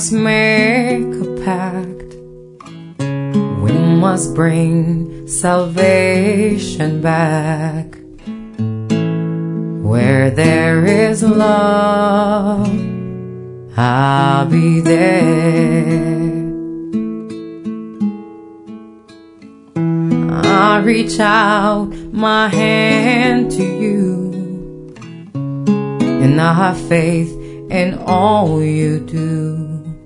must make a pact. We must bring salvation back. Where there is love, I'll be there. I reach out my hand to you, and I have faith in all you do.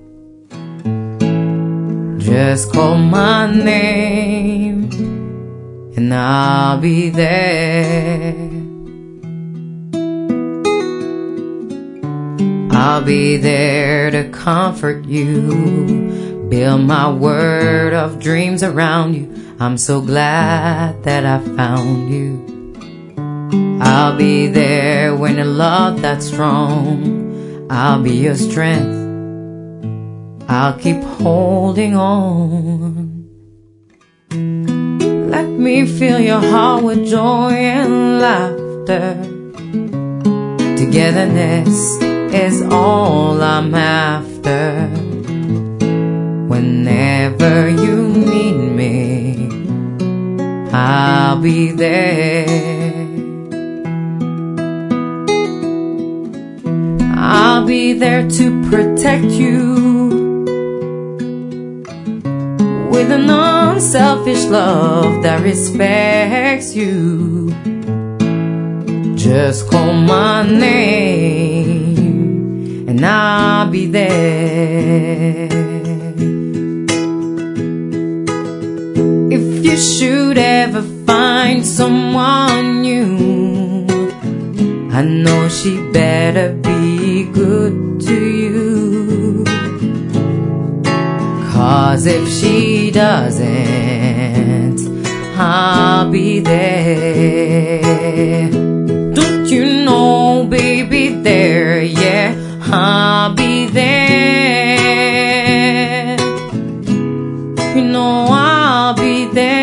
Just call my name, and I'll be there. I'll be there to comfort you, build my world of dreams around you. I'm so glad that I found you. I'll be there when a love that's strong. I'll be your strength. I'll keep holding on. Let me fill your heart with joy and laughter. Togetherness is all I'm after. Whenever you need me, I'll be there. I'll be there to protect you with an unselfish love that respects you. Just call my name, and I'll be there. If you should ever find someone new, I know she better be good to you. 'Cause if she doesn't, I'll be there. Don't you know, baby, there, yeah, I'll be there. You know I'll be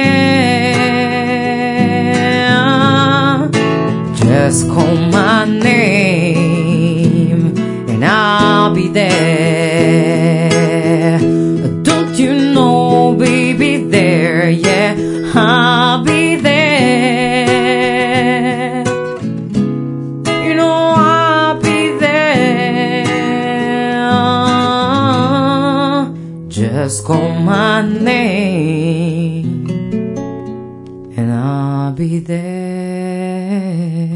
there. Just call my name, and I'll be there. Don't you know, baby, there, yeah, I'll be there. You know I'll be there. Just call my name, and I'll be there.